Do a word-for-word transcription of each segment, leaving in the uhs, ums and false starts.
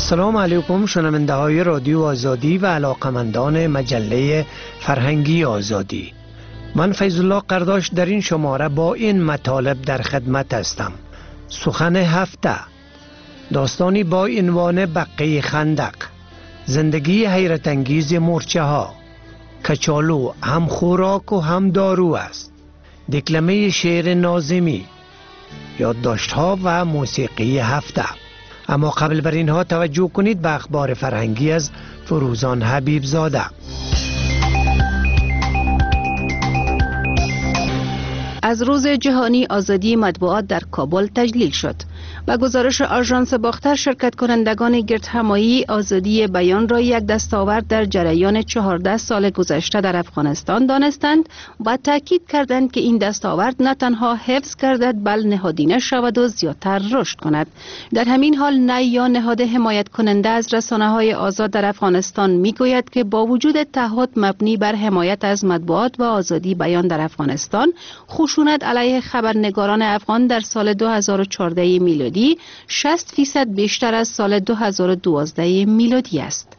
سلام علیکم شنونده های رادیو آزادی و علاقمندان مجله فرهنگی آزادی. من فیض الله قرداش در این شماره با این مطالب در خدمت هستم. سخن هفته، داستانی با عنوان بقه خندق، زندگی حیرت انگیز مورچه ها، کچالو هم خوراک و هم دارو است، دکلمه شعر ناظمی، یادداشت ها و موسیقی هفته. اما قبل بر اینها توجه کنید به اخبار فرهنگی از فروزان حبیب زاده. از روز جهانی آزادی مطبوعات در کابل تجلیل شد. با گزارش آژانس باختر، شرکت کنندگان گردهمایی آزادی بیان را یک دستاورد در جریان چهارده سال گذشته در افغانستان دانستند و تاکید کردند که این دستاورد نه تنها حفظ گردد بل نهادینه شود و زیادتر رشد کند. در همین حال نی یا نهاد حمایت کننده از رسانه‌های آزاد در افغانستان میگوید که با وجود تعهد مبنی بر حمایت از مطبوعات و آزادی بیان در افغانستان، خشونت علیه خبرنگاران افغان در سال دو هزار و چهارده میلادی شصت فیصد بیشتر از سال دو هزار و دوازده میلادی است.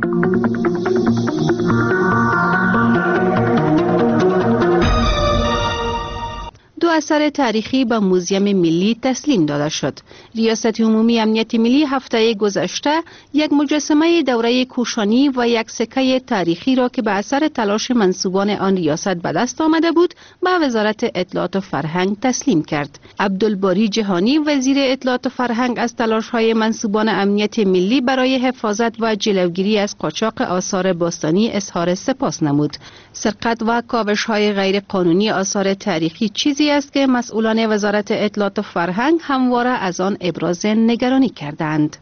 دو اثر تاریخی به موزیم ملی تسلیم داده شد. ریاست عمومی امنیت ملی هفته گذشته یک مجسمه دوره کوشانی و یک سکه تاریخی را که به اثر تلاش منسوبان آن ریاست به دست آمده بود به وزارت اطلاعات و فرهنگ تسلیم کرد. عبدالباری جهانی وزیر اطلاعات و فرهنگ از تلاش‌های منسوبان امنیت ملی برای حفاظت و جلوگیری از قاچاق آثار باستانی اظهار سپاس نمود. سرقت و کاوش‌های غیر قانونی آثار تاریخی چیزی است که مسئولان وزارت اطلاعات و فرهنگ همواره از آن ابراز نگرانی کردند.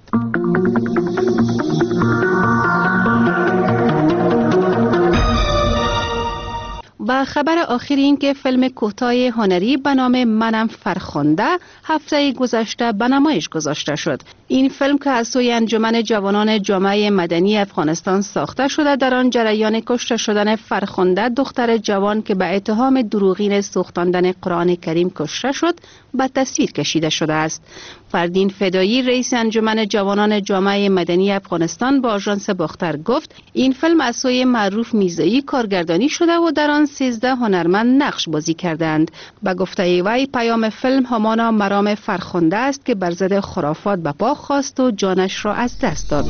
و خبر آخر این که فیلم کوتاه هنری به نام منم فرخنده هفته گذشته به نمایش گذاشته شد. این فیلم که از سوی انجمن جوانان جامعه مدنی افغانستان ساخته شده، در آن جریان کشته شدن فرخنده، دختر جوان که به اتهام دروغین سوختاندن قرآن کریم کشته شد، به تصویر کشیده شده است. فردین فدایی، رئیس انجمن جوانان جامعه مدنی افغانستان، با آژانس باختر گفت این فیلم از سوی معروف میرزایی کارگردانی شده و در آن سیزده هنرمند نقش بازی کردند. به گفته وی پیام فیلم همانا مرام فرخنده است که بر ضد خرافات به پا خواست و جانش را از دست داد.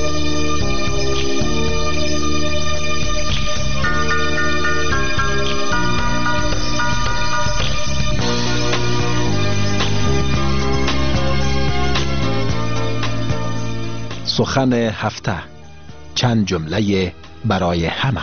سخن هفته، چند جمله برای همه.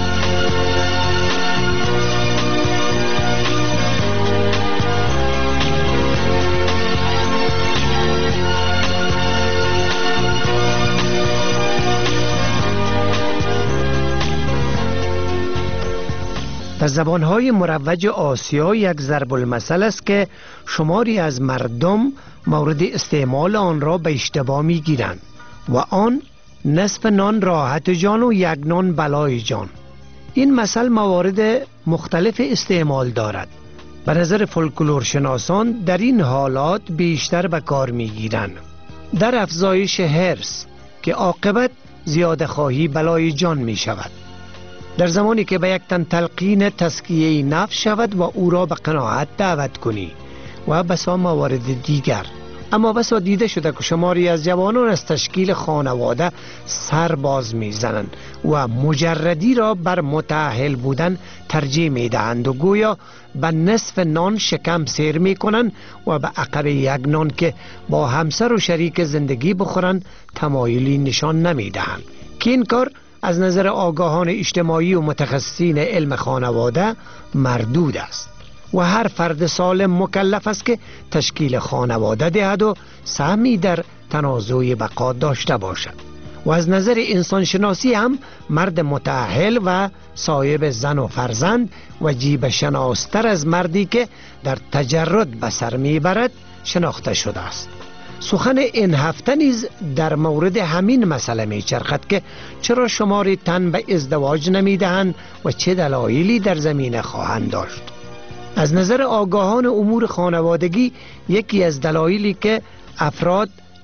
در زبانهای مروج آسیا یک ضرب المثل است که شماری از مردم مورد استعمال آن را به اشتباه می گیرند و آن نصف نان راحت جان و یک نان بلای جان. این مثل موارد مختلف استعمال دارد. به نظر فولکلور شناسان در این حالات بیشتر به کار می گیرند در افزایش حرص که عاقبت زیاده خواهی بلای جان می شود. در زمانی که به یک تن تلقین تزکیه نفس شود و او را به قناعت دعوت کنی و بسا موارد دیگر. اما بسا دیده شده که شماری از جوانان از تشکیل خانواده سر باز می زنند و مجردی را بر متأهل بودن ترجیح می دهند و گویا به نصف نان شکم سیر می کنند و به عقب یک نان که با همسر و شریک زندگی بخورند تمایلی نشان نمی دهند که این کار از نظر آگاهان اجتماعی و متخصصین علم خانواده مردود است و هر فرد سالم مکلف است که تشکیل خانواده دهد و سهمی در تنازع بقا داشته باشد و از نظر انسانشناسی هم مرد متأهل و صاحب زن و فرزند و جیب شناستر از مردی که در تجرد به سر میبرد شناخته شده است. سخن این هفته نیز در مورد همین مسئله می چرخد که چرا شماری تن به ازدواج نمی دهند و چه دلایلی در زمینه خواهند داشت. از نظر آگاهان امور خانوادگی یکی از دلایلی که افراد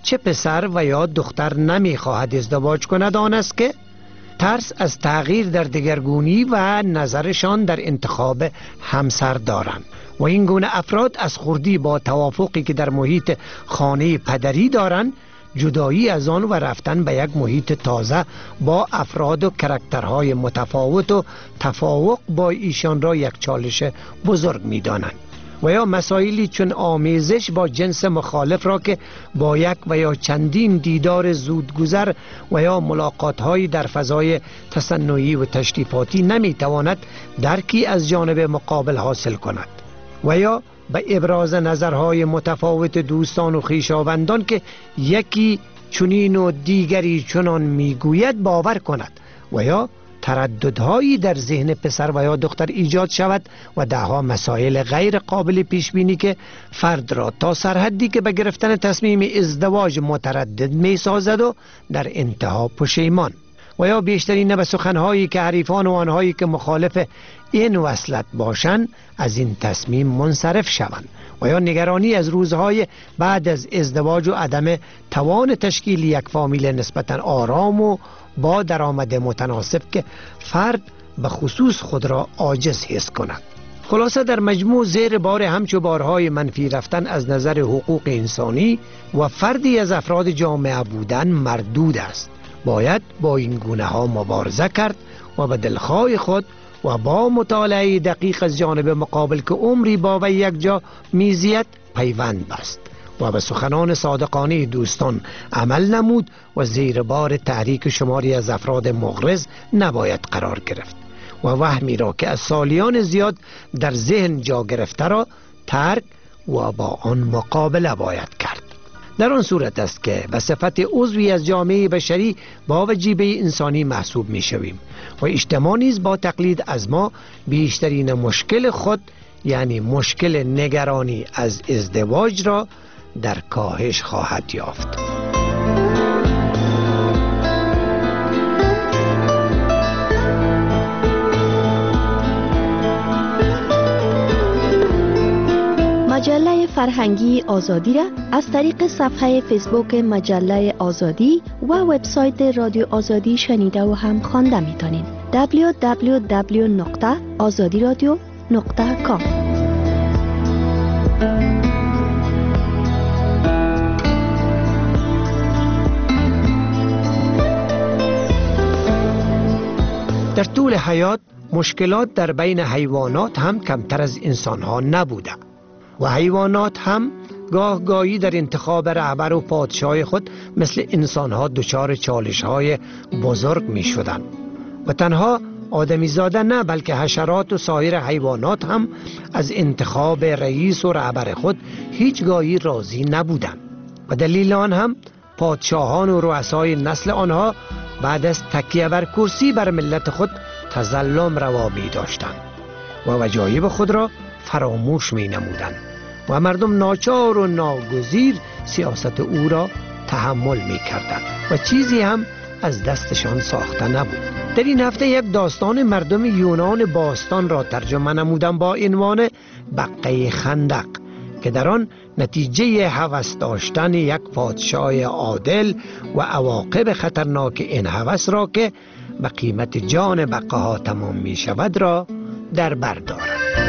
چه پسر و یا دختر نمیخواهد ازدواج کند آن است که ترس از تغییر در دگرگونی و نظرشان در انتخاب همسر دارند و این گونه افراد از خردی با توافقی که در محیط خانه پدری دارند جدایی از آن و رفتن به یک محیط تازه با افراد و کرکترهای متفاوت و تفاوق با ایشان را یک چالش بزرگ می دانند و یا مسائلی چون آمیزش با جنس مخالف را که با یک و یا چندین دیدار زودگذر و یا ملاقات‌های در فضای تصنعی و تشریفاتی نمی‌تواند درکی از جانب مقابل حاصل کند و یا به ابراز نظرهای متفاوت دوستان و خویشاوندان که یکی چنین و دیگری چنان میگوید باور کند و یا ترددهایی در ذهن پسر و یا دختر ایجاد شود و دهها مسائل غیر قابل پیش بینی که فرد را تا سرحدی که به گرفتن تصمیم ازدواج متردد می سازد و در انتها پشیمان و یا بیشترین به سخنهایی که حریفان و آنهایی که مخالف این وصلت باشند از این تصمیم منصرف شوند و یا نگرانی از روزهای بعد از ازدواج و عدم توان تشکیل یک فامیل نسبتا آرام و با درآمد متناسب که فرد به خصوص خود را عاجز حس کند. خلاصه در مجموع زیر بار همچو بارهای منفی رفتن از نظر حقوق انسانی و فردی از افراد جامعه بودن مردود است. باید با این گونه ها مبارزه کرد و به دلخواه خود و با مطالعه دقیق از جانب مقابل که عمری با و یک جا میزید پیوند بست و به سخنان صادقانه دوستان عمل نمود و زیر بار تحریک شماری از افراد مغرض نباید قرار گرفت و وهمی را که از سالیان زیاد در ذهن جا گرفته را ترک و با آن مقابله باید کرد. در آن صورت است که به صفت عضوی از جامعه بشری با وجیبه انسانی محسوب می شویم و اجتماع نیز با تقلید از ما بیشترین مشکل خود یعنی مشکل نگرانی از ازدواج را در کاهش خواهد یافت. مجله فرهنگی آزادی را از طریق صفحه فیسبوک مجله آزادی و وبسایت رادیو آزادی شنیده و هم خوانده می‌تونید. دبلیو دبلیو دبلیو نقطه آزادی رادیو نقطه کام در طول حیات مشکلات در بین حیوانات هم کمتر از انسان‌ها نبوده و حیوانات هم گاه گاهی در انتخاب رهبر و پادشاه خود مثل انسان‌ها دچار چالش‌های بزرگ می‌شدند و تنها آدمی زاده نه بلکه حشرات و سایر حیوانات هم از انتخاب رئیس و رهبر خود هیچگاهی راضی نبودند و دلیل آن هم پادشاهان و رؤسای نسل آنها بعد از تکیه بر کرسی بر ملت خود تظلم روا می داشتند و وجایب خود را فراموش می نمودند و مردم ناچار و ناگزیر سیاست او را تحمل می کردند و چیزی هم از دستشان ساخته نبود. در این هفته یک داستان مردم یونان باستان را ترجمه نمودم با عنوان بقه خندق که در آن نتیجه هوس داشتن یک پادشاه عادل و عواقب خطرناک این هوس را که به قیمت جان بقه ها تمام می شود را در بر دارد.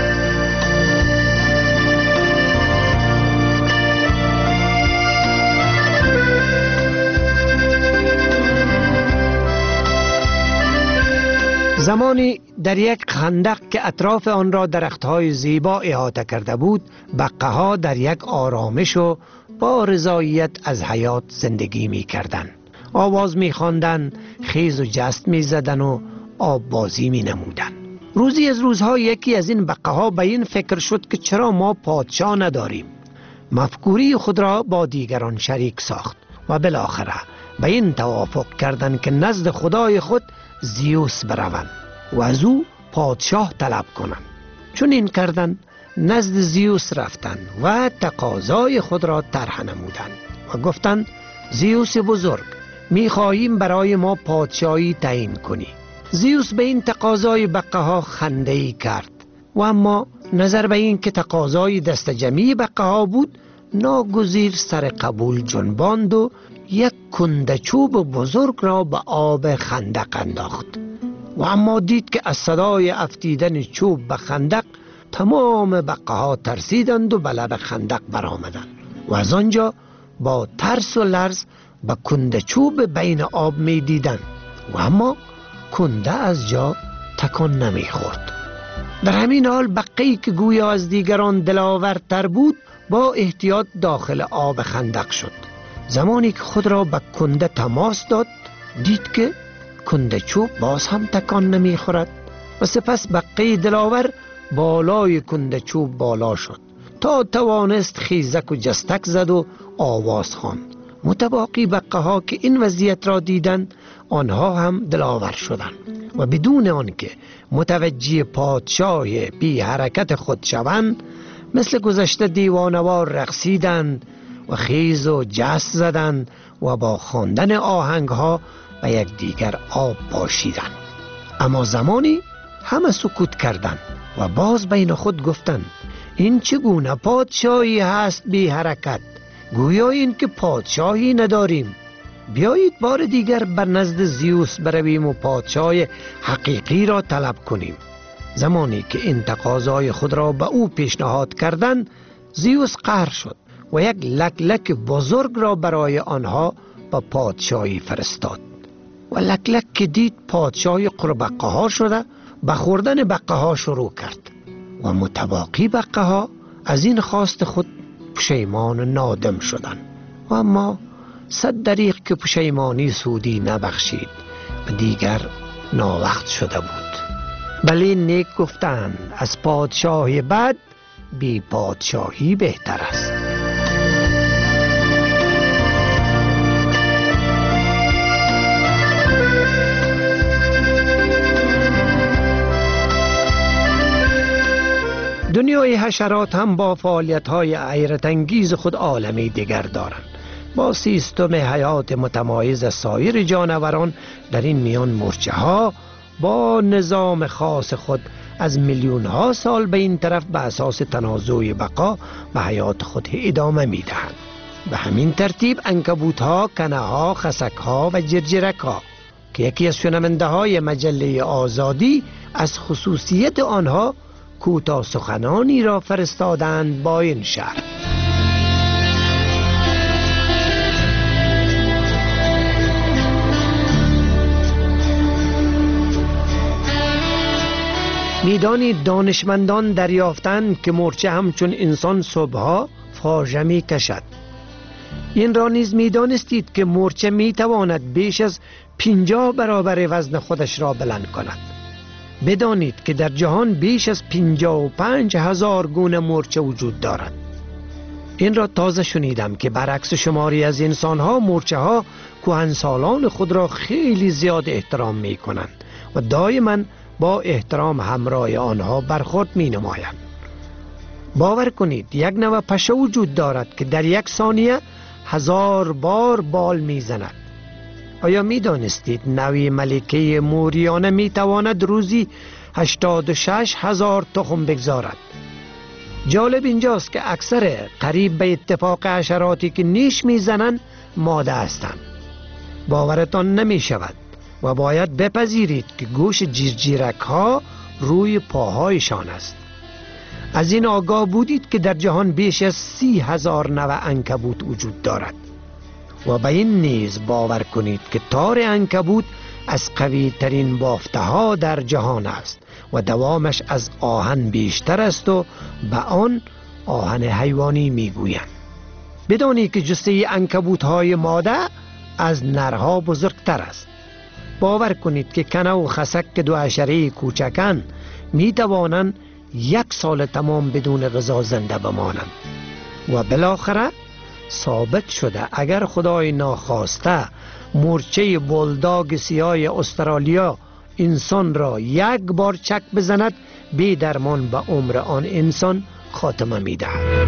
زمانی در یک خندق که اطراف آن را درخت‌های زیبا احاطه کرده بود، بقه‌ها در یک آرامش و با رضایت از حیات زندگی می‌کردند. آواز می‌خواندند، خیز و جست می‌زدند و آب بازی می‌نمودند. روزی از روزها یکی از این بقه‌ها به این فکر شد که چرا ما پادشاه نداریم. مفکوری خود را با دیگران شریک ساخت و بالاخره به این توافق کردند که نزد خدای خود زیوس بروند و از او پادشاه طلب کنند. چون این کردند نزد زیوس رفتند و تقاضای خود را طرح نمودند و گفتند زیوس بزرگ، می‌خواهیم برای ما پادشاهی تعیین کنی. زیوس به این تقاضای بقه‌ها خنده‌ای کرد و اما نظر به این که تقاضای دست جمعی بقه‌ها بود ناگزیر سر قبول جنباند و یک کنده چوب بزرگ را به آب خندق انداخت و اما دید که از صدای افتیدن چوب به خندق تمام بقه ها ترسیدند و به لب خندق برآمدند و از آنجا با ترس و لرز به کنده چوب بین آب می دیدند و اما کنده از جا تکان نمی خورد. در همین حال بقه‌ای که گویا از دیگران دلاورتر بود با احتیاط داخل آب خندق شد. زمانی که خود را به کنده تماس داد دید که کنده چوب باز هم تکان نمی خورد و سپس بقه دلاور بالای کنده چوب بالا شد تا توانست خیزک و جستک زد و آواز خواند. متباقی بقه ها که این وضعیت را دیدند آنها هم دلاور شدند و بدون آنکه متوجه پادشاه بی حرکت خود شوند مثل گذشته دیوانوار رقصیدند و خیز و جست زدند و با خواندن آهنگ ها و یک دیگر آب پاشیدند. اما زمانی همه سکوت کردند و باز بین خود گفتند این چگونه پادشاهی هست بی حرکت؟ گویا این که پادشاهی نداریم. بیایید بار دیگر بر نزد زیوس برویم و پادشاه حقیقی را طلب کنیم. زمانی که این تقاضای خود را به او پیشنهاد کردند زیوس قهر شد و یک لک لک بزرگ را برای آنها به پادشاهی فرستاد و لک لک که دید پادشاهی قربقه ها شده به خوردن بقه ها شروع کرد و متباقی بقه ها از این خواست خود پشیمان و نادم شدند و اما صد دریغ که پشیمانی سودی نبخشید و دیگر ناوقت شده بود. بلی نیک گفتند از پادشاه بد بی پادشاهی بهتر است. دنیای حشرات هم با فعالیت‌های حیرت انگیز خود عالمی دیگر دارند. با سیستم حیات متمایز از سایر جانوران در این میان مورچه ها با نظام خاص خود از میلیون ها سال به این طرف به اساس تنازع بقا به حیات خود ادامه می دهند. به همین ترتیب عنکبوت ها، کنه ها، خسک ها و جرجرک ها که یکی از شنونده های مجله آزادی از خصوصیت آنها کوتاه سخنانی را فرستادند با این شرط: میدانید دانشمندان دریافتند که مورچه همچون انسان صبحها فاژه می کشد. این را نیز میدانستید که مورچه می تواند بیش از پنجاه برابر وزن خودش را بلند کند. بدانید که در جهان بیش از پنجاه و پنج هزار گونه مورچه وجود دارد. این را تازه شنیدم که برعکس شماری از انسانها مورچه ها کهنسالان خود را خیلی زیاد احترام می کنند و دائما با احترام همراه آنها برخورد می نمایند. باور کنید یک نوع پشه وجود دارد که در یک ثانیه هزار بار بال می زند. آیا می دانستید نوع ملکه موریانه می تواند روزی هشتاد و شش هزار تخم بگذارد؟ جالب اینجاست که اکثر قریب به اتفاق حشراتی که نیش می زنند ماده هستند. باورتان نمی شود و باید بپذیرید که گوش جیرجیرک ها روی پاهایشان است. از این آگاه بودید که در جهان بیش از سی هزار نوع عنکبوت وجود دارد و به این نیز باور کنید که تار عنکبوت از قوی ترین بافته ها در جهان است و دوامش از آهن بیشتر است و به آن آهن حیوانی میگویند. بدانید که جثه عنکبوت های ماده از نرها بزرگتر است. باور کنید که کنه و خسک که دو حشره کوچکن می توانند یک سال تمام بدون غذا زنده بمانند و بالاخره ثابت شده اگر خدای ناخواسته مورچه بولداگ سیاه استرالیا انسان را یک بار چک بزند بی درمان به عمر آن انسان خاتمه می دهد.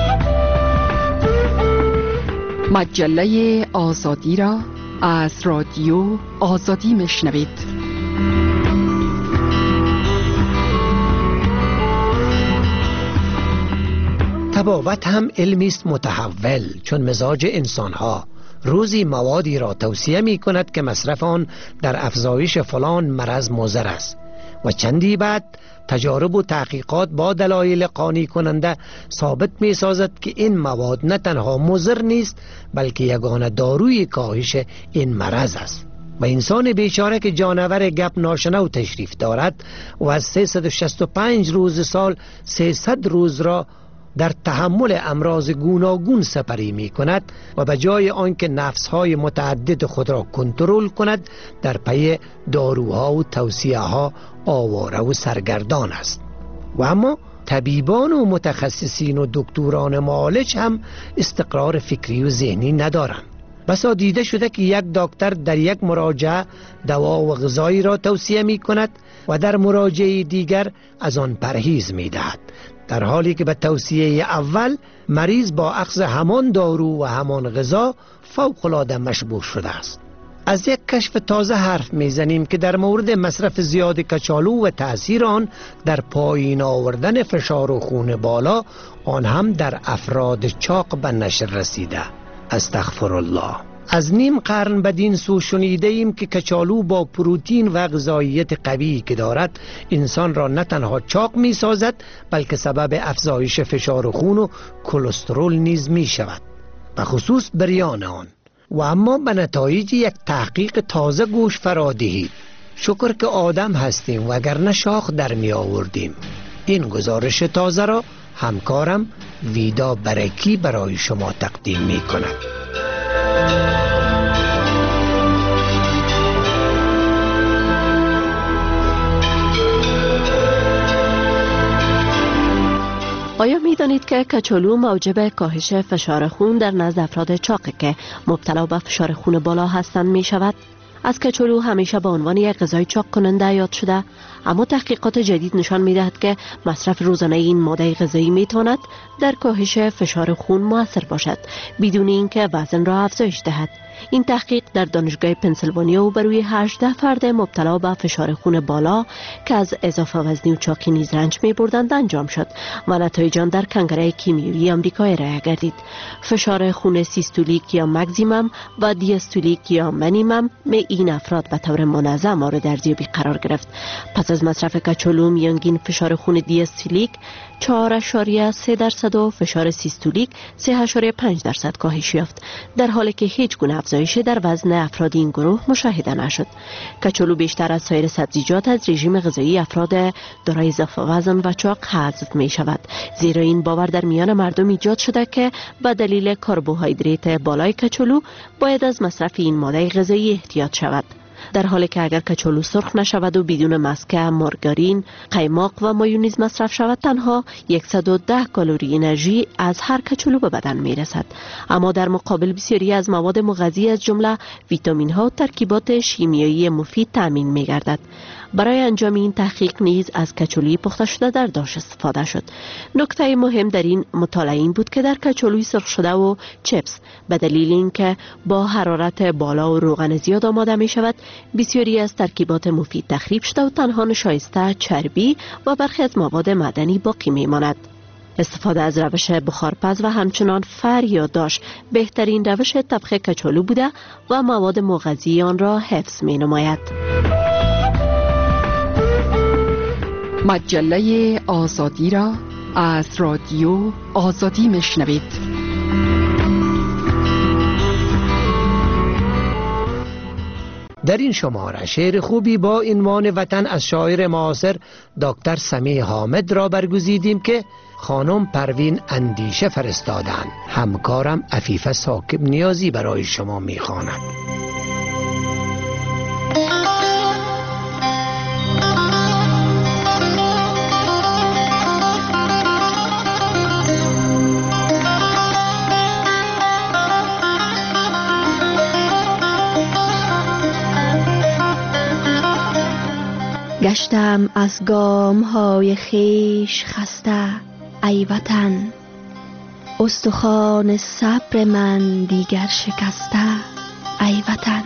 مجله آزادی را از رادیو آزادی میشنوید. طبابت هم علمی است متحول، چون مزاج انسانها روزی موادی را توصیه می کند که مصرف آن در افزایش فلان مرض مضر است و چندی بعد تجارب و تحقیقات با دلایل قانع کننده ثابت می سازد که این مواد نه تنها مضر نیست بلکه یگانه داروی کاهش این مرض است. و انسان بیچاره که جانور گپ ناشنو تشریف دارد و از سیصد و شصت و پنج روز سال سیصد روز را در تحمل امراض گوناگون سپری می کند و به جای آنکه نفسهای متعدد خود را کنترل کند در پی داروها و توصیه ها آواره و سرگردان است. و اما طبیبان و متخصصین و دکتران معالج هم استقرار فکری و ذهنی ندارند. بسا دیده شده که یک دکتر در یک مراجعه دوا و غذایی را توصیه می کند و در مراجعه دیگر از آن پرهیز می دهد، در حالی که به توصیه اول مریض با اخذ همان دارو و همان غذا فوق‌العاده مشبوه شده است. از یک کشف تازه حرف میزنیم که در مورد مصرف زیاد کچالو و تأثیر آن در پایین آوردن فشار و خون بالا، آن هم در افراد چاق به نشر رسیده. استغفر الله. از نیم قرن بدین سو شنیده ایم که کچالو با پروتئین و غذاییت قوی که دارد انسان را نه تنها چاق می سازد بلکه سبب افزایش فشار خون و کلسترول نیز می شود، به خصوص بریان آن. و اما به نتایج یک تحقیق تازه گوش فرا دهید. شکر که آدم هستیم وگرنه شاخ در می آوردیم. این گزارش تازه را همکارم ویدا برکی برای شما تقدیم می کند. آیا می دانید که کچالو موجب کاهش فشار خون در نزد افراد چاقه که مبتلا به فشار خون بالا هستند می شود؟ از کچالو همیشه به عنوان یک غذای چاق کننده یاد شده، اما تحقیقات جدید نشان می دهد که مصرف روزانه این ماده غذایی می تواند در کاهش فشار خون مؤثر باشد بدون اینکه وزن را افزایش دهد. این تحقیق در دانشگاه پنسیلوانیا و بر روی هجده فرد مبتلا به فشار خون بالا که از اضافه وزنی و چاقی نیز رنج می بردند انجام شد و نتایج آن در کنگره کیمیایی آمریکایی رای گردید. فشار خون سیستولیک یا مکزیمم و دیاستولیک یا منیمم می این افراد به طور منظم مورد ارزیابی قرار گرفت. پس از مصرف کچالو میانگین فشار خون دیاستولیک چهار اشاریه سه درصد و فشار سیستولیک سه اشاریه پنج درصد کاهش یافت، در حالی که هیچ گونه افزایش در وزن افراد این گروه مشاهده نشد. کچالو بیشتر از سایر سبزیجات از رژیم غذایی افراد دارای اضافه وزن و چاق حذف می شود، زیرا این باور در میان مردم ایجاد شده که به دلیل کربوهیدرات بالای کچالو باید از مصرف این ماده غذایی احتیاط شود، در حالی که اگر کچالو سرخ نشود و بدون مسکه، مارگارین، قیماق و مایونیز مصرف شود تنها صد و ده کالری انرژی از هر کچالو به بدن می رسد. اما در مقابل بسیاری از مواد مغذی از جمله ویتامین ها و ترکیبات شیمیایی مفید تامین می گردد. برای انجام این تحقیق نیز از کچالوی پخته شده در داش استفاده شد. نکته مهم در این مطالعه این بود که در کچالوی سرخ شده و چپس به دلیل اینکه با حرارت بالا و روغن زیاد آماده می شود، بسیاری از ترکیبات مفید تخریب شده و تنها نشایسته چربی و برخی از مواد معدنی باقی می ماند. استفاده از روش بخارپز و همچنان فر یا داش بهترین روش طبخ کچالو بوده و مواد مغذی آن را حفظ می نماید. مجله آزادی را از رادیو آزادی میشنوید. در این شماره شعر خوبی با عنوان وطن از شاعر معاصر دکتر سمیع حامد را برگزیدیم که خانم پروین اندیشه فرستادند. همکارم عفیفه ثاقب نیازی برای شما میخواند. گشتم از گام های خیش خسته ای وطن، استخوان صبر من دیگر شکسته ای وطن.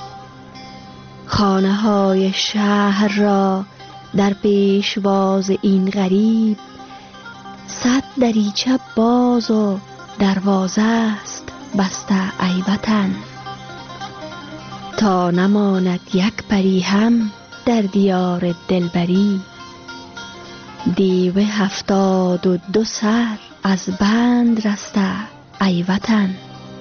خانه های شهر را در پیشواز این غریب صد دریچه باز و دروازه است بسته ای وطن. تا نماند یک پری هم در دیار دلبری، دیو هفتاد و دو سر از بند رسته ای وطن.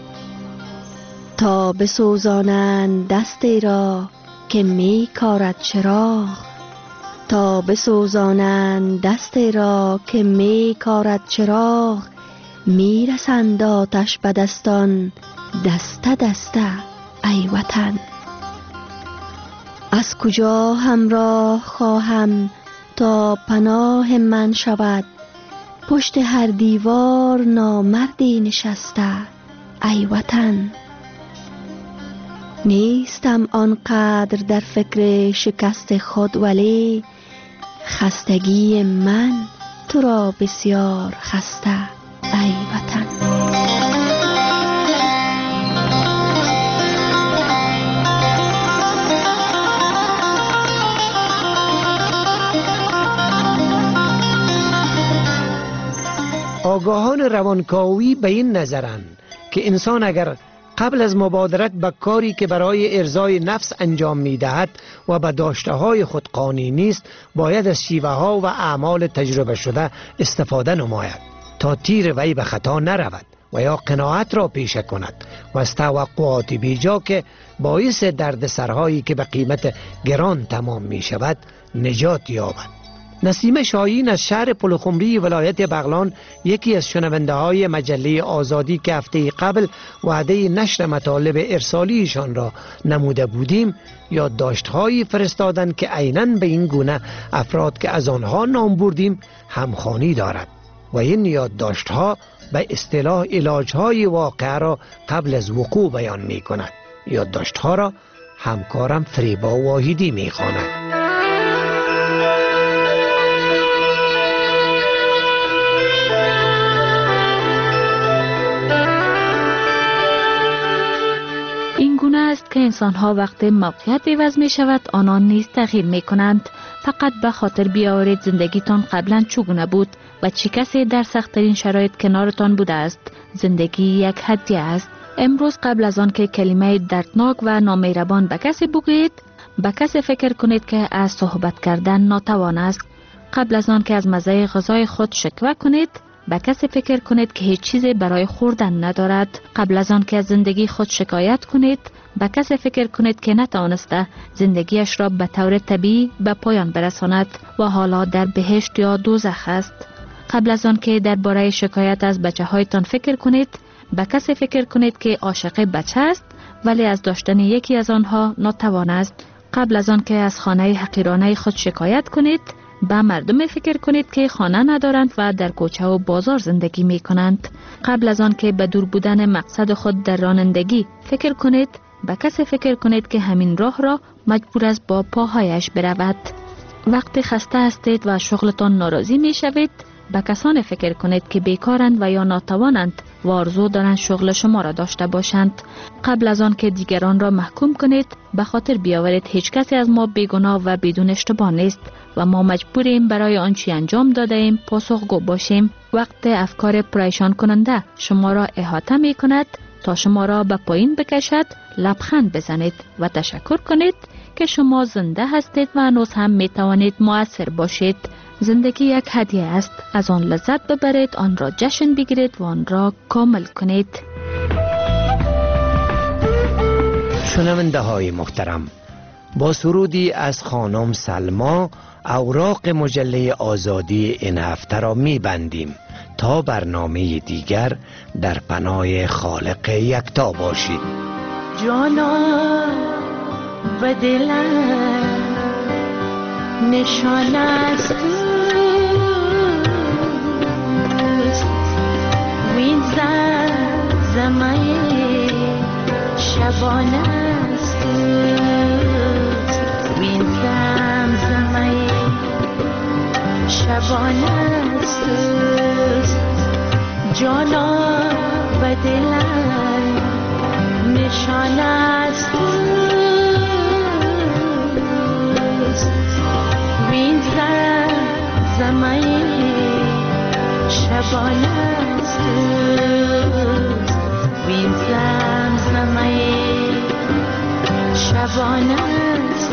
تا بسوزانند دستی را که می کارد چراغ، تا بسوزانند دستی را که می کارد چراغ، می رسند آتش به دستان دسته دسته ای وطن. از کجا همراه خواهم تا پناه من شود، پشت هر دیوار نامردی نشسته ای وطن. نیستم آنقدر در فکر شکست خود، ولی خستگی من تو را بسیار خسته ای وطن. آگاهان روانکاوی به این نظرند که انسان اگر قبل از مبادرت به کاری که برای ارضای نفس انجام می دهد و به داشته های خود قانع نیست، باید از شیوه ها و اعمال تجربه شده استفاده نماید تا تیر وی به خطا نرود و یا قناعت را پیشه کند و از توقعات بیجا که باعث دردسرهایی که به قیمت گران تمام می شود نجات یابد. نسیم شاهین از شهر پلخمری ولایت بغلان یکی از شنونده های مجله آزادی که هفته قبل وعده نشر مطالب ارسالیشان را نموده بودیم، یادداشت‌هایی فرستادند که عیناً به این گونه افراد که از آنها نام بردیم همخوانی دارد و این یادداشت‌ها به اصطلاح علاج‌های واقعه را قبل از وقوع بیان می‌کند. یادداشت‌ها را همکارم فریبا واحدی می‌خواند. است که انسان‌ها وقتی موقعیت عوض می شود آنان نیز تغییر می کنند. فقط به خاطر بیاورید زندگیتان قبلا چگونه بود و چه کسی در سخت‌ترین شرایط کنارتان بوده است. زندگی یک هدیه است. امروز قبل از آن که کلمه دردناک و نامهربان به کسی بگویید، به کسی فکر کنید که از صحبت کردن ناتوان است. قبل از آن که از مزه غذای خود شکوه کنید، به کسی فکر کنید که هیچ چیزی برای خوردن ندارد. قبل از آن که از زندگی خود شکایت کنید، به کسی فکر کنید که نتوانسته زندگیش را به طور طبیعی به پایان برساند و حالا در بهشت یا دوزخ است. قبل از آن که درباره شکایت از بچه هایتان فکر کنید، به کسی فکر کنید که عاشق بچه است ولی از داشتن یکی از آنها ناتوان است. قبل از آن که از خانه حقیرانه خود شکایت کنید، به مردم فکر کنید که خانه ندارند و در کوچه و بازار زندگی می کنند. قبل از آن که به دور بودن مقصد خود در رانندگی فکر کنید، به کسی فکر کنید که همین راه را مجبور است با پاهایش برود. وقتی خسته هستید و شغلتان ناراضی می شوید، به کسانی فکر کنید که بیکارند و یا ناتوانند و آرزو دارند شغل شما را داشته باشند. قبل از آن که دیگران را محکوم کنید، به خاطر بیاورید هیچ کسی از ما بیگناه و بدون اشتباه نیست و ما مجبوریم برای آنچه انجام داده ایم پاسخگو باشیم. وقتی افکار پریشان کننده شما را احاطه می کند، تا شما را به پایین بکشد، لبخند بزنید و تشکر کنید که شما زنده هستید و هنوز هم می توانید مؤثر باشید. زندگی یک هدیه است. از آن لذت ببرید، آن را جشن بگیرید و آن را کامل کنید. شنونده های محترم، با سرودی از خانم سلما اوراق مجله آزادی این هفته را می بندیم تا برنامه دیگر در پناه خالق یکتا باشید. جانا و دلم نشان است وین زمزمه شبانه است وین زمزمه شبانه است جانا و دلم نشان است وین زمزمه شبانه است وین زمزمه شبانه است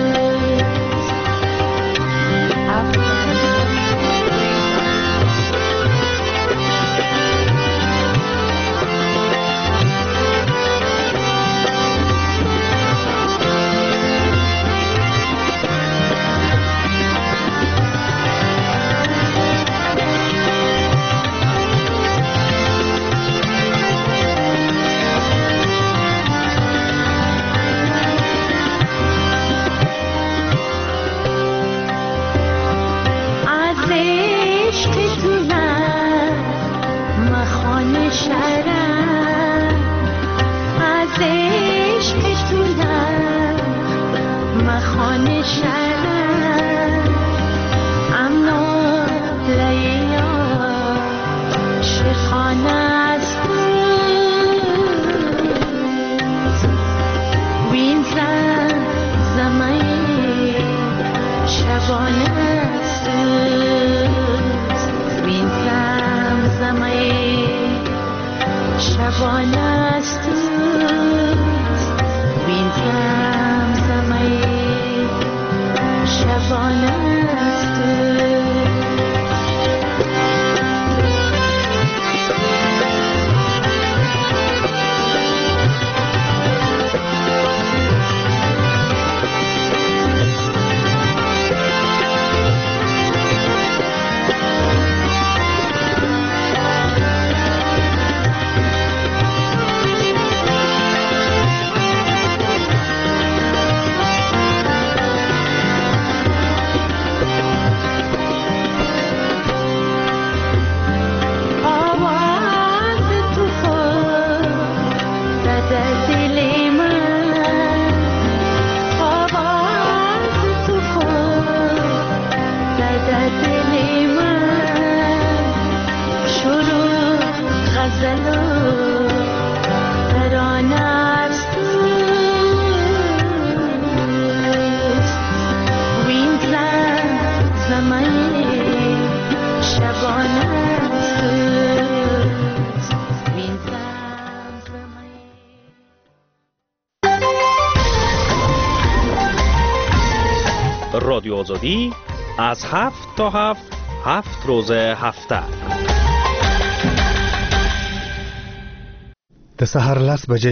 رادیو آزادی از هفت تا هفت هفت روز هفته د سهار لس بجې